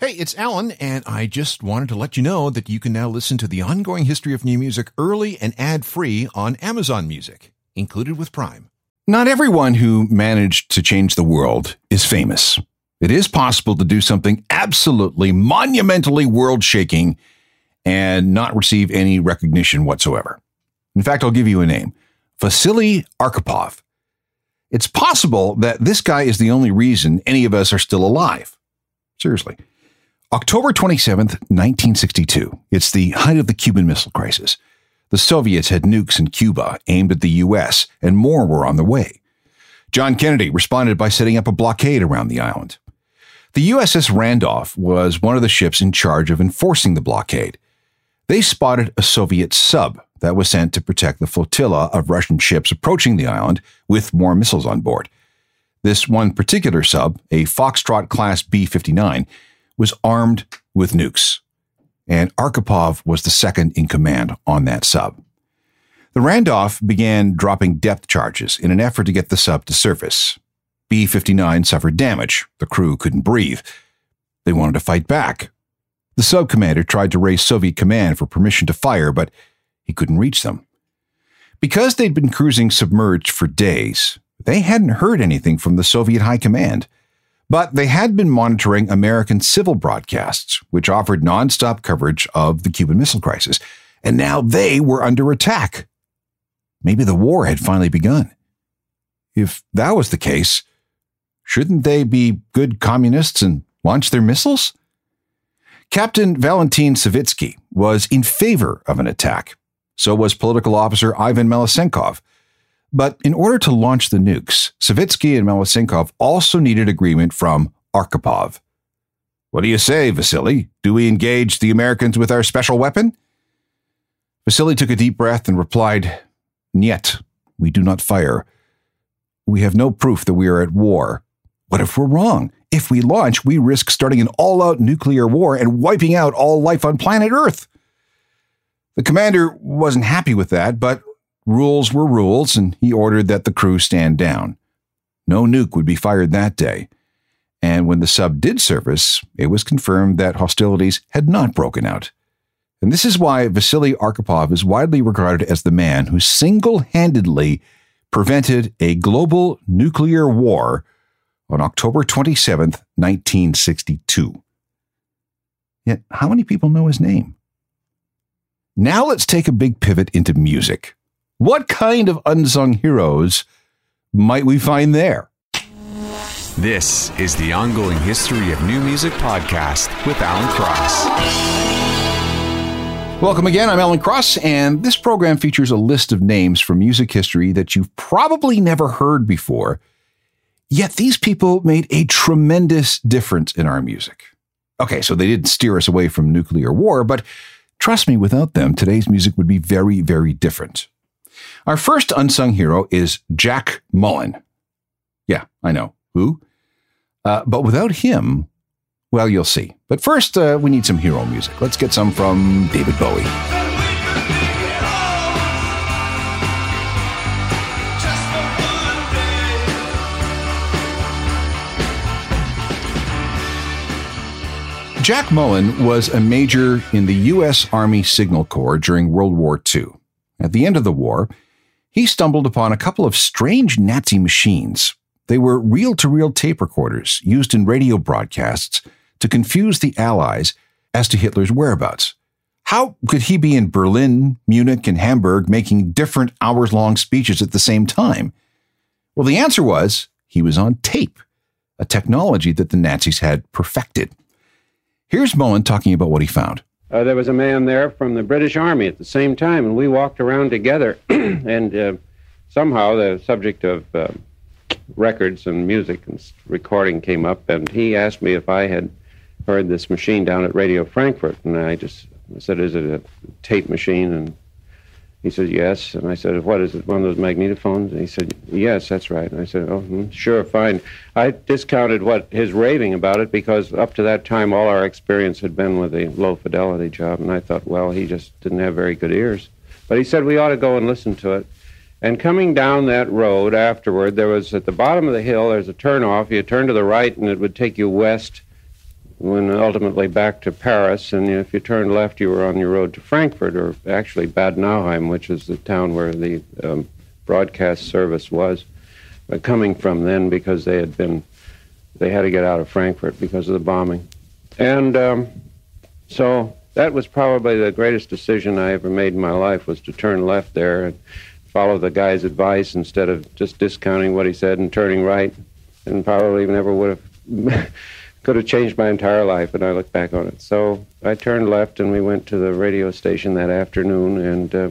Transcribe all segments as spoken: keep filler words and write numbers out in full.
Hey, it's Alan, and I just wanted to let you know that you can now listen to the ongoing history of new music early and ad-free on Amazon Music, included with Prime. Not everyone who managed to change the world is famous. It is possible to do something absolutely monumentally world-shaking and not receive any recognition whatsoever. In fact, I'll give you a name. Vasily Arkhipov. It's possible that this guy is the only reason any of us are still alive. Seriously. October twenty-seventh, nineteen sixty-two. It's the height of the Cuban Missile Crisis. The Soviets had nukes in Cuba aimed at the U S, and more were on the way. John Kennedy responded by setting up a blockade around the island. The U S S Randolph was one of the ships in charge of enforcing the blockade. They spotted a Soviet sub that was sent to protect the flotilla of Russian ships approaching the island with more missiles on board. This one particular sub, a Foxtrot-class B fifty-nine, was armed with nukes, and Arkhipov was the second in command on that sub. The Randolph began dropping depth charges in an effort to get the sub to surface. B fifty-nine suffered damage. The crew couldn't breathe. They wanted to fight back. The sub commander tried to raise Soviet command for permission to fire, but he couldn't reach them. Because they'd been cruising submerged for days, they hadn't heard anything from the Soviet high command. But they had been monitoring American civil broadcasts, which offered nonstop coverage of the Cuban Missile Crisis, and now they were under attack. Maybe the war had finally begun. If that was the case, shouldn't they be good communists and launch their missiles? Captain Valentin Savitsky was in favor of an attack. So was political officer Ivan Melesenkov. But in order to launch the nukes, Savitsky and Melesenkov also needed agreement from Arkhipov. What do you say, Vasily? Do we engage the Americans with our special weapon? Vasily took a deep breath and replied, Niet, we do not fire. We have no proof that we are at war. What if we're wrong? If we launch, we risk starting an all-out nuclear war and wiping out all life on planet Earth. The commander wasn't happy with that, but rules were rules, and he ordered that the crew stand down. No nuke would be fired that day. And when the sub did surface, it was confirmed that hostilities had not broken out. And this is why Vasily Arkhipov is widely regarded as the man who single-handedly prevented a global nuclear war on October twenty-seventh, nineteen sixty-two. Yet, how many people know his name? Now let's take a big pivot into music. What kind of unsung heroes might we find there? This is the Ongoing History of New Music podcast with Alan Cross. Welcome again, I'm Alan Cross, and this program features a list of names from music history that you've probably never heard before, yet these people made a tremendous difference in our music. Okay, so they didn't steer us away from nuclear war, but trust me, without them, today's music would be very, very different. Our first unsung hero is Jack Mullen. Yeah, I know. Who? Uh, but without him, well, you'll see. But first, uh, we need some hero music. Let's get some from David Bowie. Jack Mullen was a major in the U S Army Signal Corps during World War Two. At the end of the war, he stumbled upon a couple of strange Nazi machines. They were reel-to-reel tape recorders used in radio broadcasts to confuse the Allies as to Hitler's whereabouts. How could he be in Berlin, Munich, and Hamburg making different hours-long speeches at the same time? Well, the answer was he was on tape, a technology that the Nazis had perfected. Here's Mullen talking about what he found. Uh, there was a man there from the British Army at the same time, and we walked around together, and uh, somehow the subject of uh, records and music and recording came up, and he asked me if I had heard this machine down at Radio Frankfurt, and I just I said, is it a tape machine? And he said, yes. And I said, what is it, one of those magnetophones? And he said, yes, that's right. And I said, oh, hmm, sure, fine. I discounted what his raving about it because up to that time, all our experience had been with a low-fidelity job. And I thought, well, he just didn't have very good ears. But he said we ought to go and listen to it. And coming down that road afterward, there was, at the bottom of the hill, there's a turnoff. You turn to the right, and it would take you west went ultimately back to Paris, and if you turned left, you were on your road to Frankfurt, or actually Bad Nauheim, which is the town where the um, broadcast service was uh, coming from then, because they had been, they had to get out of Frankfurt because of the bombing. And um, so that was probably the greatest decision I ever made in my life, was to turn left there and follow the guy's advice instead of just discounting what he said and turning right, and probably never would have, could have changed my entire life when I look back on it. So I turned left and we went to the radio station that afternoon, and uh,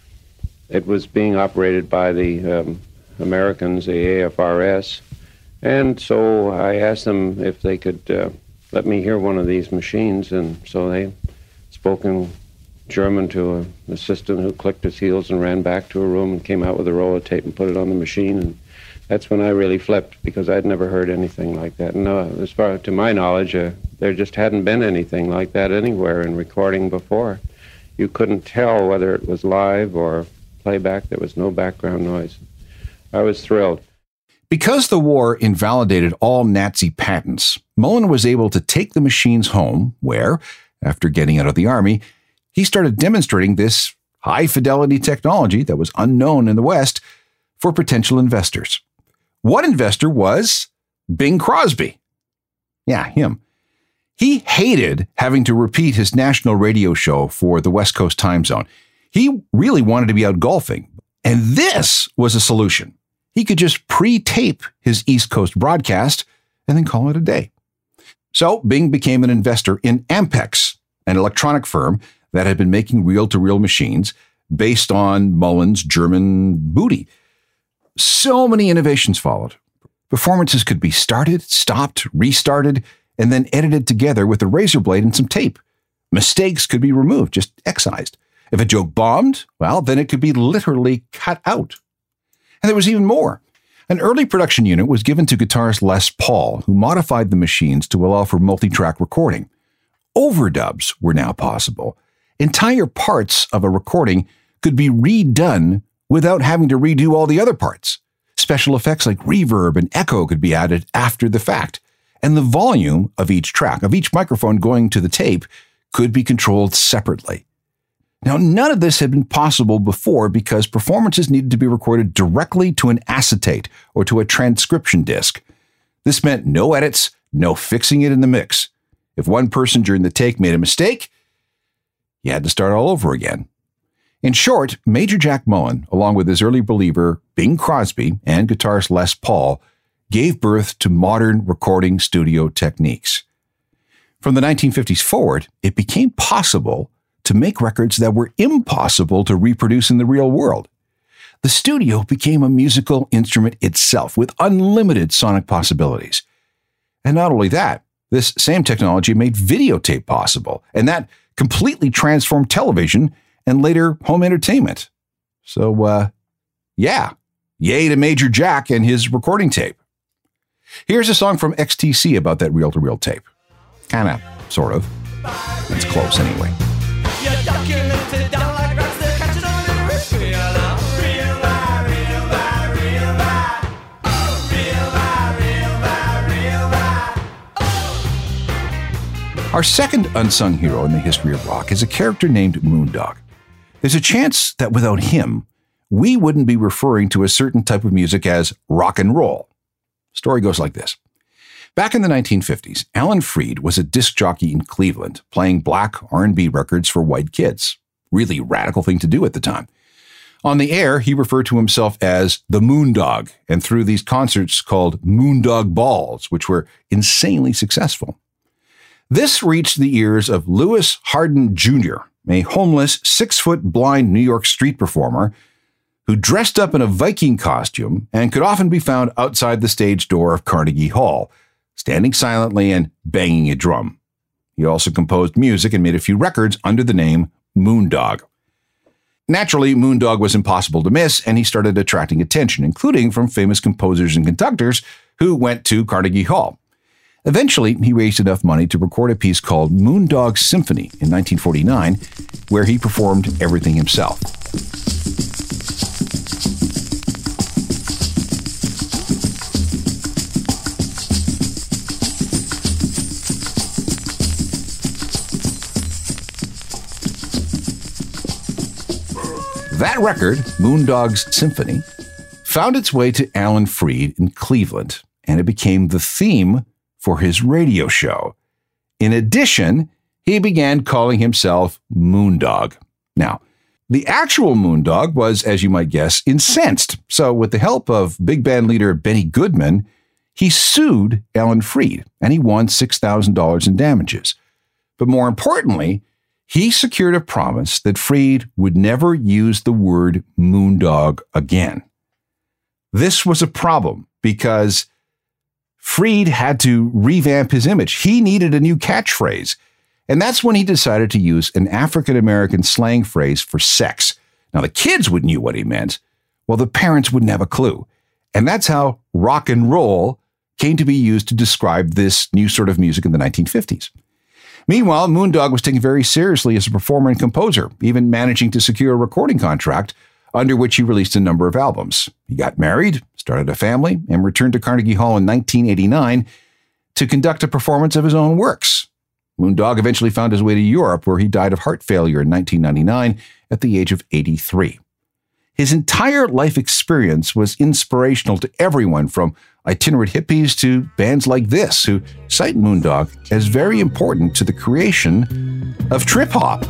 it was being operated by the um, Americans, the A F R S, and so I asked them if they could uh, let me hear one of these machines, and so they spoke in German to an assistant who clicked his heels and ran back to a room and came out with a roll of tape and put it on the machine, and that's when I really flipped, because I'd never heard anything like that. And uh, as far to my knowledge, uh, there just hadn't been anything like that anywhere in recording before. You couldn't tell whether it was live or playback. There was no background noise. I was thrilled. Because the war invalidated all Nazi patents, Mullen was able to take the machines home, where, after getting out of the army, he started demonstrating this high-fidelity technology that was unknown in the West for potential investors. One investor was Bing Crosby. Yeah, him. He hated having to repeat his national radio show for the West Coast time zone. He really wanted to be out golfing, and this was a solution. He could just pre-tape his East Coast broadcast and then call it a day. So Bing became an investor in Ampex, an electronic firm that had been making reel-to-reel machines based on Mullen's German booty. So many innovations followed. Performances could be started, stopped, restarted, and then edited together with a razor blade and some tape. Mistakes could be removed, just excised. If a joke bombed, well, then it could be literally cut out. And there was even more. An early production unit was given to guitarist Les Paul, who modified the machines to allow for multi-track recording. Overdubs were now possible. Entire parts of a recording could be redone without having to redo all the other parts. Special effects like reverb and echo could be added after the fact, and the volume of each track, of each microphone going to the tape, could be controlled separately. Now, none of this had been possible before because performances needed to be recorded directly to an acetate or to a transcription disc. This meant no edits, no fixing it in the mix. If one person during the take made a mistake, you had to start all over again. In short, Major Jack Mullen, along with his early believer Bing Crosby and guitarist Les Paul, gave birth to modern recording studio techniques. From the nineteen fifties forward, it became possible to make records that were impossible to reproduce in the real world. The studio became a musical instrument itself with unlimited sonic possibilities. And not only that, this same technology made videotape possible, and that completely transformed television and later home entertainment. So, uh, yeah, yay to Major Jack and his recording tape. Here's a song from X T C about that reel-to-reel tape. Kinda, sort of. It's close anyway. Our second unsung hero in the history of rock is a character named Moondog. There's a chance that without him, we wouldn't be referring to a certain type of music as rock and roll. Story goes like this. Back in the nineteen fifties, Alan Freed was a disc jockey in Cleveland, playing black R and B records for white kids. Really radical thing to do at the time. On the air, he referred to himself as the Moondog, and threw these concerts called Moondog Balls, which were insanely successful. This reached the ears of Louis Hardin Junior, a homeless, six-foot blind New York street performer who dressed up in a Viking costume and could often be found outside the stage door of Carnegie Hall, standing silently and banging a drum. He also composed music and made a few records under the name Moondog. Naturally, Moondog was impossible to miss, and he started attracting attention, including from famous composers and conductors who went to Carnegie Hall. Eventually, he raised enough money to record a piece called Moondog Symphony in nineteen forty-nine, where he performed everything himself. That record, Moondog's Symphony, found its way to Alan Freed in Cleveland, and it became the theme for his radio show. In addition, he began calling himself Moondog. Now, the actual Moondog was, as you might guess, incensed. So with the help of big band leader Benny Goodman, he sued Alan Freed, and he won six thousand dollars in damages. But more importantly, he secured a promise that Freed would never use the word Moondog again. This was a problem because Freed had to revamp his image. He needed a new catchphrase. And that's when he decided to use an African-American slang phrase for sex. Now, the kids would knew what he meant. Well, the parents wouldn't have a clue. And that's how rock and roll came to be used to describe this new sort of music in the nineteen fifties. Meanwhile, Moondog was taken very seriously as a performer and composer, even managing to secure a recording contract under which he released a number of albums. He got married, started a family, and returned to Carnegie Hall in nineteen eighty-nine to conduct a performance of his own works. Moondog eventually found his way to Europe, where he died of heart failure in nineteen ninety-nine at the age of eighty-three. His entire life experience was inspirational to everyone from itinerant hippies to bands like this, who cite Moondog as very important to the creation of trip-hop.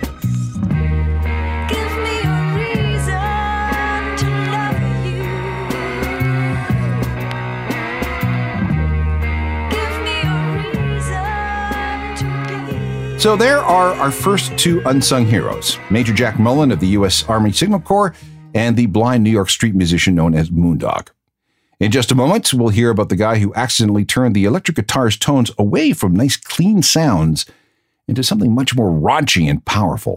So there are our first two unsung heroes, Major Jack Mullen of the U S Army Signal Corps and the blind New York street musician known as Moondog. In just a moment, we'll hear about the guy who accidentally turned the electric guitar's tones away from nice, clean sounds into something much more raunchy and powerful.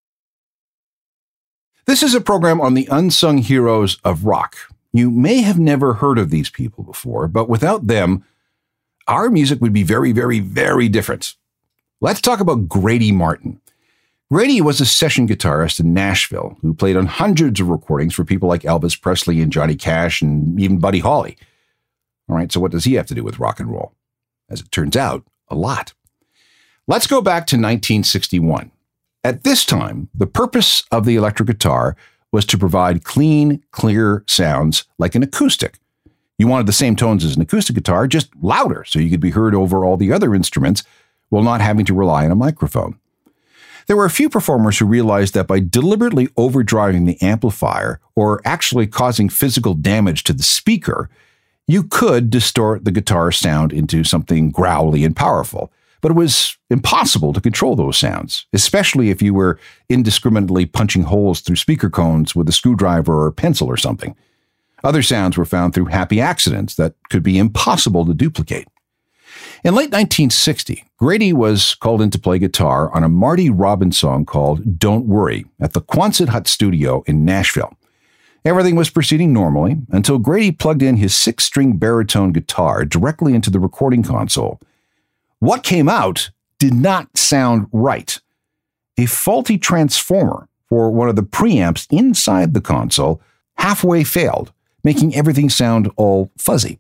This is a program on the unsung heroes of rock. You may have never heard of these people before, but without them, our music would be very, very, very different. Let's talk about Grady Martin. Grady was a session guitarist in Nashville who played on hundreds of recordings for people like Elvis Presley and Johnny Cash and even Buddy Holly. All right, so what does he have to do with rock and roll? As it turns out, a lot. Let's go back to nineteen sixty-one. At this time, the purpose of the electric guitar was to provide clean, clear sounds like an acoustic. You wanted the same tones as an acoustic guitar, just louder, so you could be heard over all the other instruments while not having to rely on a microphone. There were a few performers who realized that by deliberately overdriving the amplifier or actually causing physical damage to the speaker, you could distort the guitar sound into something growly and powerful. But it was impossible to control those sounds, especially if you were indiscriminately punching holes through speaker cones with a screwdriver or a pencil or something. Other sounds were found through happy accidents that could be impossible to duplicate. In late nineteen sixty, Grady was called in to play guitar on a Marty Robbins song called Don't Worry at the Quonset Hut studio in Nashville. Everything was proceeding normally until Grady plugged in his six-string baritone guitar directly into the recording console. What came out did not sound right. A faulty transformer for one of the preamps inside the console halfway failed, making everything sound all fuzzy.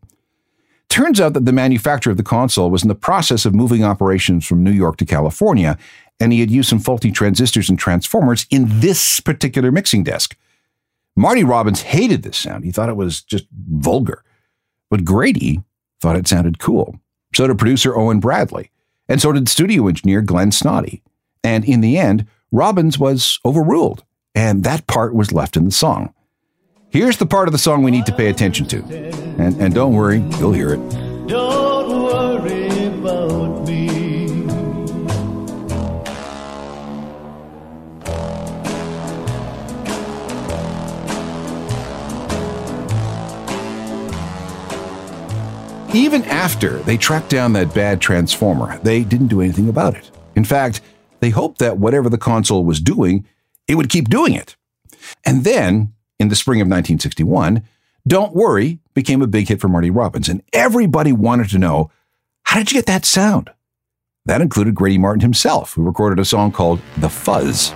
Turns out that the manufacturer of the console was in the process of moving operations from New York to California, and he had used some faulty transistors and transformers in this particular mixing desk. Marty Robbins hated this sound. He thought it was just vulgar. But Grady thought it sounded cool. So did producer Owen Bradley. And so did studio engineer Glenn Snoddy. And in the end, Robbins was overruled, and that part was left in the song. Here's the part of the song we need to pay attention to. And, and don't worry, you'll hear it. Don't worry about me. Even after they tracked down that bad transformer, they didn't do anything about it. In fact, they hoped that whatever the console was doing, it would keep doing it. And then, in the spring of nineteen sixty-one, Don't Worry became a big hit for Marty Robbins, and everybody wanted to know, how did you get that sound? That included Grady Martin himself, who recorded a song called The Fuzz.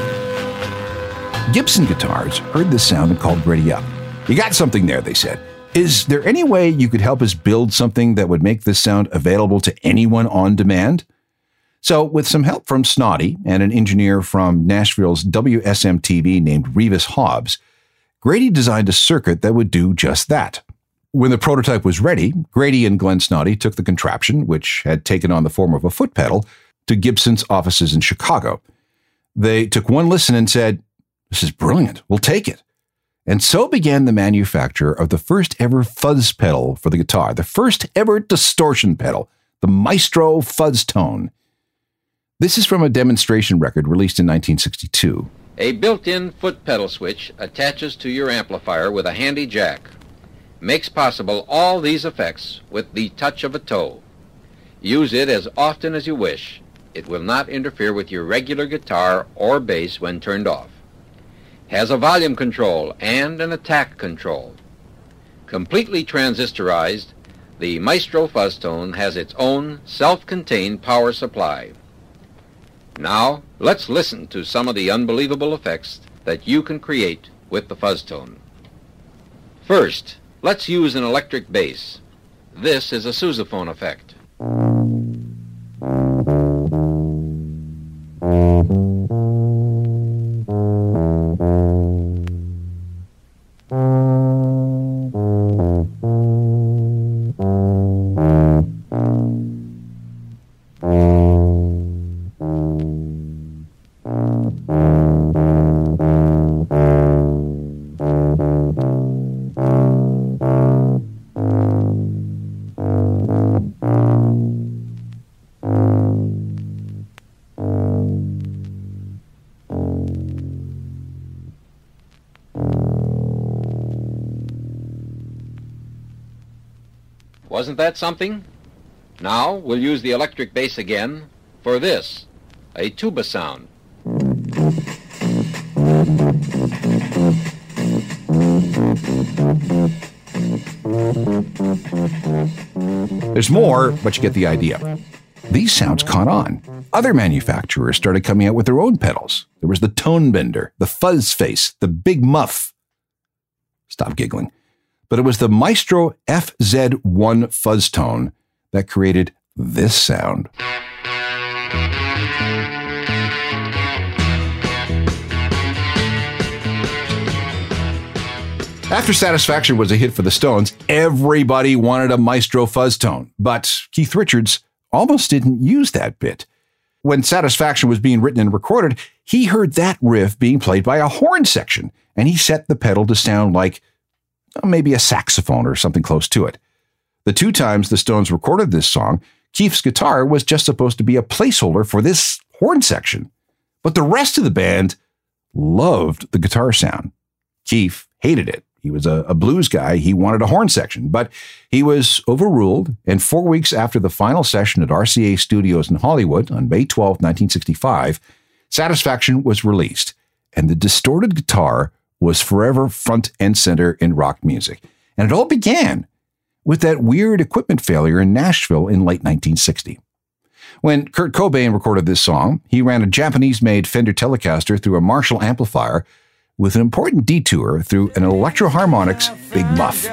Gibson Guitars heard this sound and called Grady up. You got something there, they said. Is there any way you could help us build something that would make this sound available to anyone on demand? So, with some help from Snotty and an engineer from Nashville's W S M T V named Revis Hobbs, Grady designed a circuit that would do just that. When the prototype was ready, Grady and Glenn Snotty took the contraption, which had taken on the form of a foot pedal, to Gibson's offices in Chicago. They took one listen and said, "This is brilliant, we'll take it." And so began the manufacture of the first ever fuzz pedal for the guitar, the first ever distortion pedal, the Maestro Fuzz Tone. This is from a demonstration record released in nineteen sixty-two. A built-in foot pedal switch attaches to your amplifier with a handy jack. Makes possible all these effects with the touch of a toe. Use it as often as you wish. It will not interfere with your regular guitar or bass when turned off. Has a volume control and an attack control. Completely transistorized, the Maestro Fuzztone has its own self-contained power supply. Now, let's listen to some of the unbelievable effects that you can create with the Fuzztone. First, let's use an electric bass. This is a sousaphone effect. Wasn't that something? Now we'll use the electric bass again for this, a tuba sound. There's more, but you get the idea. These sounds caught on. Other manufacturers started coming out with their own pedals. There was the Tone Bender, the Fuzz Face, the Big Muff. Stop giggling. But it was the Maestro F Z one fuzz tone that created this sound. After Satisfaction was a hit for the Stones, everybody wanted a Maestro fuzz tone, but Keith Richards almost didn't use that bit. When Satisfaction was being written and recorded, he heard that riff being played by a horn section, and he set the pedal to sound like maybe a saxophone or something close to it. The two times the Stones recorded this song, Keith's guitar was just supposed to be a placeholder for this horn section. But the rest of the band loved the guitar sound. Keith hated it. He was a, a blues guy. He wanted a horn section, but he was overruled. And four weeks after the final session at R C A Studios in Hollywood on May twelfth, nineteen sixty-five, Satisfaction was released, and the distorted guitar was forever front and center in rock music. And it all began with that weird equipment failure in Nashville in late nineteen sixty. When Kurt Cobain recorded this song, he ran a Japanese-made Fender Telecaster through a Marshall amplifier with an important detour through an Electro-Harmonix Big Muff.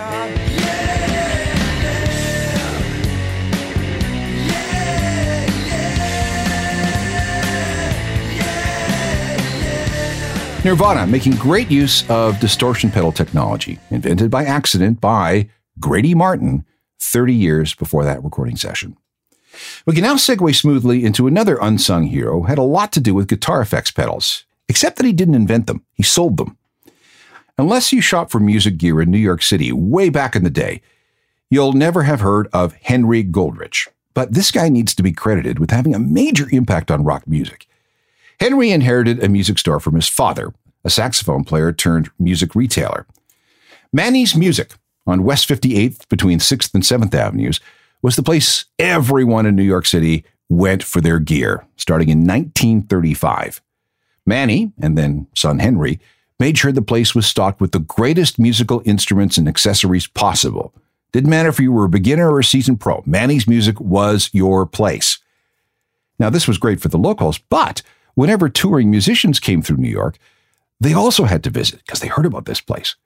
Nirvana making great use of distortion pedal technology, invented by accident by Grady Martin thirty years before that recording session. We can now segue smoothly into another unsung hero who had a lot to do with guitar effects pedals, except that he didn't invent them, he sold them. Unless you shop for music gear in New York City way back in the day, you'll never have heard of Henry Goldrich. But this guy needs to be credited with having a major impact on rock music. Henry inherited a music store from his father, a saxophone player turned music retailer. Manny's Music on West fifty-eighth between sixth and seventh Avenues was the place everyone in New York City went for their gear, starting in nineteen thirty-five. Manny, and then son Henry, made sure the place was stocked with the greatest musical instruments and accessories possible. Didn't matter if you were a beginner or a seasoned pro, Manny's Music was your place. Now, this was great for the locals, but whenever touring musicians came through New York, they also had to visit because they heard about this place.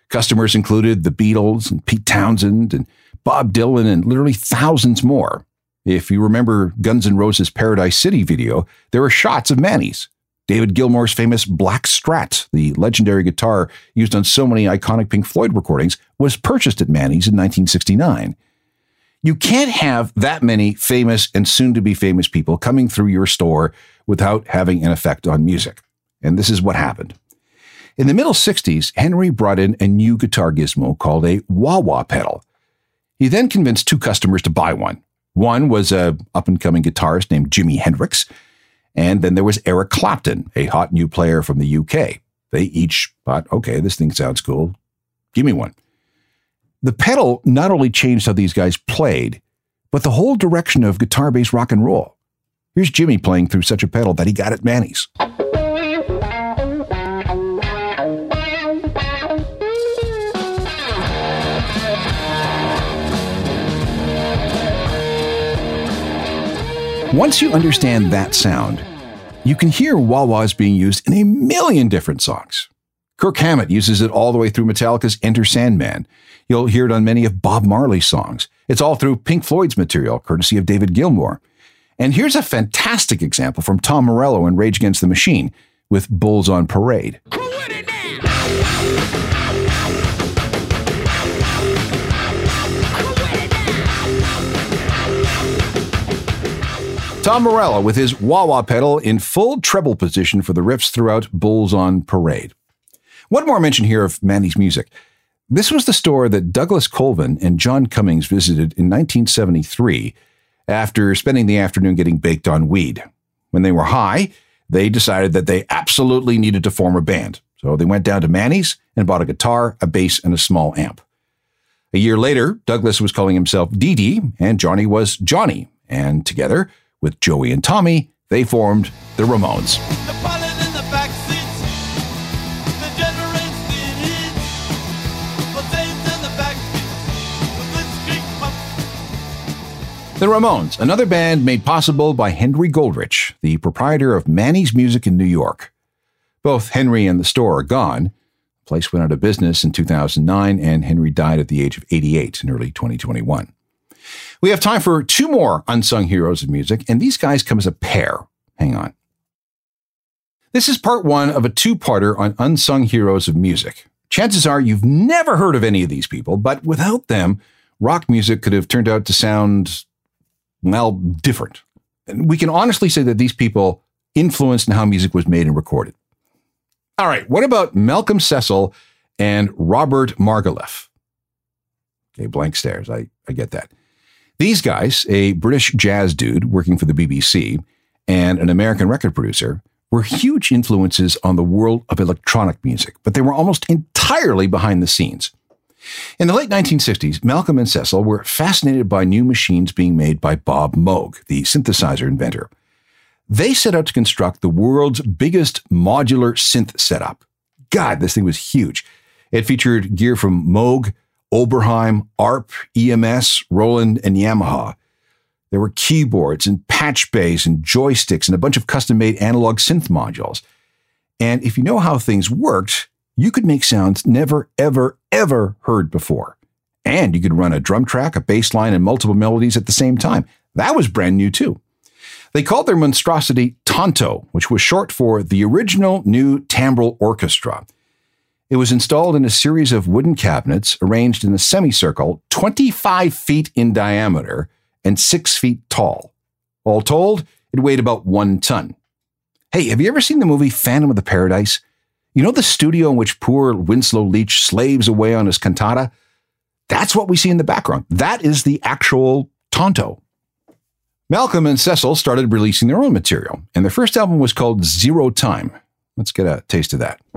Customers included the Beatles and Pete Townsend and Bob Dylan and literally thousands more. If you remember Guns N' Roses' Paradise City video, there were shots of Manny's. David Gilmour's famous Black Strat, the legendary guitar used on so many iconic Pink Floyd recordings, was purchased at Manny's in nineteen sixty-nine. You can't have that many famous and soon-to-be famous people coming through your store without having an effect on music. And this is what happened. In the middle sixties, Henry brought in a new guitar gizmo called a wah-wah pedal. He then convinced two customers to buy one. One was a up-and-coming guitarist named Jimi Hendrix, and then there was Eric Clapton, a hot new player from the U K. They each thought, okay, this thing sounds cool. Give me one. The pedal not only changed how these guys played, but the whole direction of guitar-based rock and roll. Here's Jimmy playing through such a pedal that he got at Manny's. Once you understand that sound, you can hear wah-wahs being used in a million different songs. Kirk Hammett uses it all the way through Metallica's Enter Sandman. You'll hear it on many of Bob Marley's songs. It's all through Pink Floyd's material, courtesy of David Gilmour. And here's a fantastic example from Tom Morello in Rage Against the Machine with Bulls on Parade. Tom Morello with his wah-wah pedal in full treble position for the riffs throughout Bulls on Parade. One more mention here of Manny's music. This was the store that Douglas Colvin and John Cummings visited in nineteen seventy-three after spending the afternoon getting baked on weed. When they were high, they decided that they absolutely needed to form a band. So they went down to Manny's and bought a guitar, a bass, and a small amp. A year later, Douglas was calling himself Dee Dee and Johnny was Johnny. And together, with Joey and Tommy, they formed the Ramones. The pilot in the back seats, the generates the heat, the tapes in the back seats, the The Ramones, another band made possible by Henry Goldrich, the proprietor of Manny's Music in New York. Both Henry and the store are gone. The place went out of business in two thousand nine, and Henry died at the age of eighty-eight in early twenty twenty-one. We have time for two more unsung heroes of music, and these guys come as a pair. Hang on. This is part one of a two-parter on unsung heroes of music. Chances are you've never heard of any of these people, but without them, rock music could have turned out to sound, well, different. And we can honestly say that these people influenced how music was made and recorded. All right, what about Malcolm Cecil and Robert Margouleff? Okay, blank stares. I, I get that. These guys, a British jazz dude working for the B B C and an American record producer, were huge influences on the world of electronic music, but they were almost entirely behind the scenes. In the late nineteen sixties, Malcolm and Cecil were fascinated by new machines being made by Bob Moog, the synthesizer inventor. They set out to construct the world's biggest modular synth setup. God, this thing was huge. It featured gear from Moog, Oberheim, A R P, E M S, Roland, and Yamaha. There were keyboards and patch bays and joysticks and a bunch of custom-made analog synth modules. And if you know how things worked, you could make sounds never, ever, ever heard before. And you could run a drum track, a bass line, and multiple melodies at the same time. That was brand new, too. They called their monstrosity Tonto, which was short for the Original New Timbral Orchestra. It was installed in a series of wooden cabinets arranged in a semicircle twenty-five feet in diameter and six feet tall. All told, it weighed about one ton. Hey, have you ever seen the movie Phantom of the Paradise? You know the studio in which poor Winslow Leach slaves away on his cantata? That's what we see in the background. That is the actual Tonto. Malcolm and Cecil started releasing their own material, and their first album was called Zero Time. Let's get a taste of that.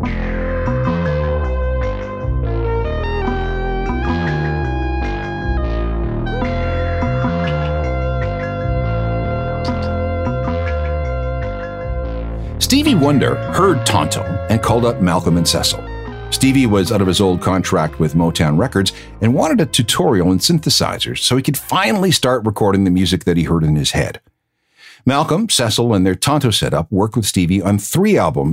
Stevie Wonder heard Tonto and called up Malcolm and Cecil. Stevie was out of his old contract with Motown Records and wanted a tutorial in synthesizers so he could finally start recording the music that he heard in his head. Malcolm, Cecil, and their Tonto setup worked with Stevie on three albums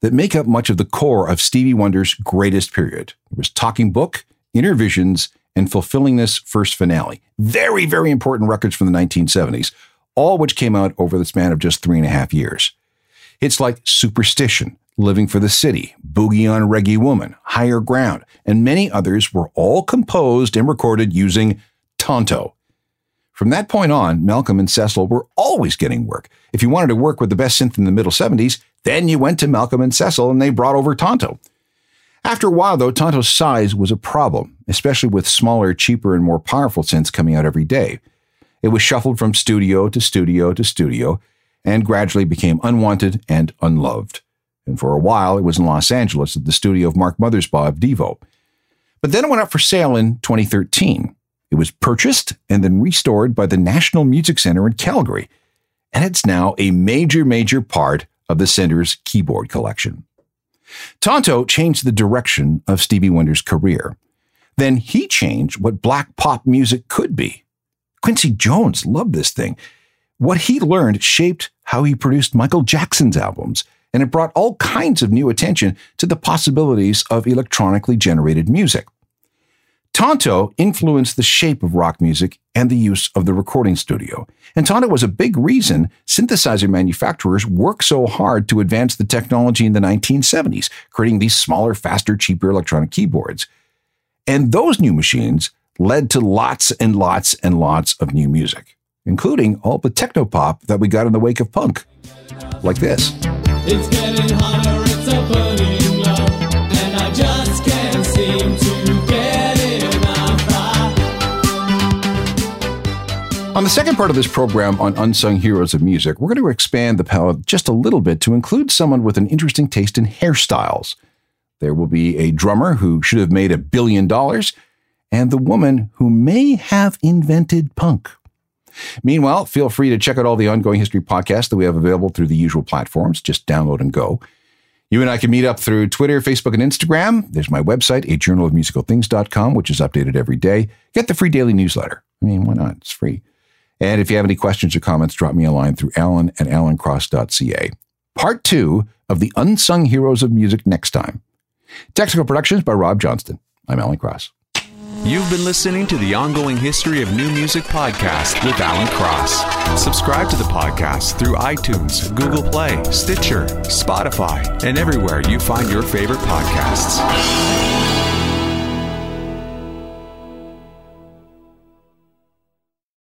that make up much of the core of Stevie Wonder's greatest period. There was Talking Book, Inner Visions, and Fulfillingness First Finale. Very, very important records from the nineteen seventies, all which came out over the span of just three and a half years. Hits like Superstition, Living for the City, Boogie on Reggae Woman, Higher Ground, and many others were all composed and recorded using Tonto. From that point on, Malcolm and Cecil were always getting work. If you wanted to work with the best synth in the middle seventies, then you went to Malcolm and Cecil and they brought over Tonto. After a while, though, Tonto's size was a problem, especially with smaller, cheaper, and more powerful synths coming out every day. It was shuffled from studio to studio to studio and gradually became unwanted and unloved. And for a while, it was in Los Angeles at the studio of Mark Mothersbaugh of Devo. But then it went up for sale in twenty thirteen. It was purchased and then restored by the National Music Center in Calgary, and it's now a major, major part of the center's keyboard collection. Tonto changed the direction of Stevie Wonder's career. Then he changed what black pop music could be. Quincy Jones loved this thing. What he learned shaped how he produced Michael Jackson's albums, and it brought all kinds of new attention to the possibilities of electronically generated music. Tonto influenced the shape of rock music and the use of the recording studio. And Tonto was a big reason synthesizer manufacturers worked so hard to advance the technology in the nineteen seventies, creating these smaller, faster, cheaper electronic keyboards. And those new machines led to lots and lots and lots of new music, including all the techno-pop that we got in the wake of punk. Like this. It's getting hotter, it's a burning love, and I just can't seem to get enough. On the second part of this program on Unsung Heroes of Music, we're going to expand the palette just a little bit to include someone with an interesting taste in hairstyles. There will be a drummer who should have made a billion dollars, and the woman who may have invented punk. Meanwhile, feel free to check out all the Ongoing History podcasts that we have available through the usual platforms. Just download and go. You and I can meet up through Twitter, Facebook, and Instagram. There's my website, a journal of musical things dot com, which is updated every day. Get the free daily newsletter. I mean, why not? It's free. And if you have any questions or comments, drop me a line through alan at alan cross dot c a. Part two of the Unsung Heroes of Music next time. Technical productions by Rob Johnston. I'm Alan Cross. You've been listening to the Ongoing History of New Music podcast with Alan Cross. Subscribe to the podcast through iTunes, Google Play, Stitcher, Spotify, and everywhere you find your favorite podcasts.